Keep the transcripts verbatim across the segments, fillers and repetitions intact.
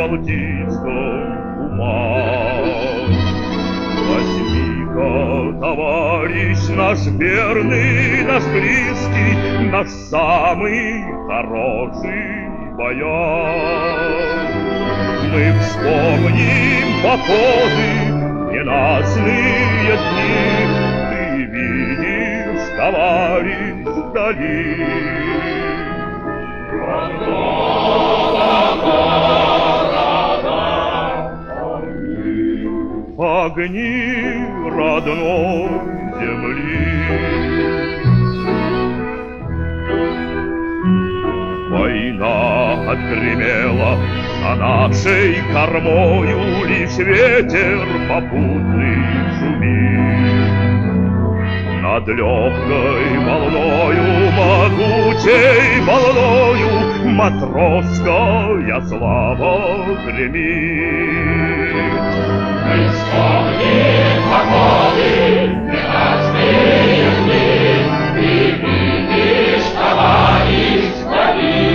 балтийском умах. Возьми-ка, товарищ, наш верный, наш близкий, наш самый хороший бояр. Мы вспомним походы, ненастные дни. Ты видишь, товарищ, вдали огни родной земли. Война отгремела за нашей кормою, лишь ветер попутный шумит. Над легкой волною, могучей волною, матросская слава гремит. Мы вспомним походы, ненастные дни. Ты видишь, товарищ, вдали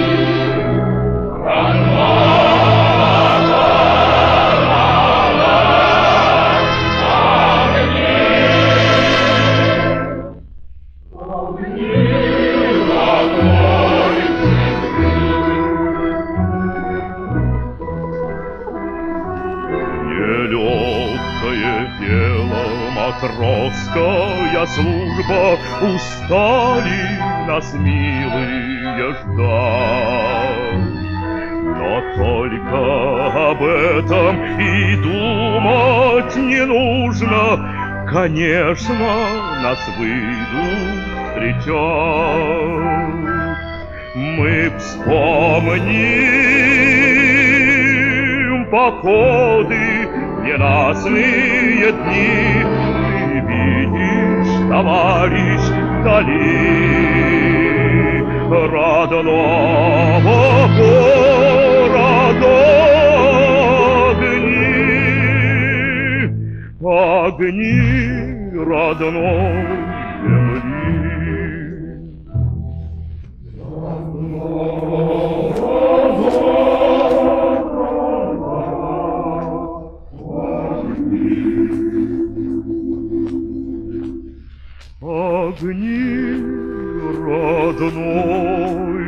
матросская служба, устали нас, милые, ждать. Но только об этом и думать не нужно. Конечно, нас выйдут встречать. Мы вспомним походы, ненастные дни. Видишь, товарищ, вдали родного города огни, огни родной земли. Огни родной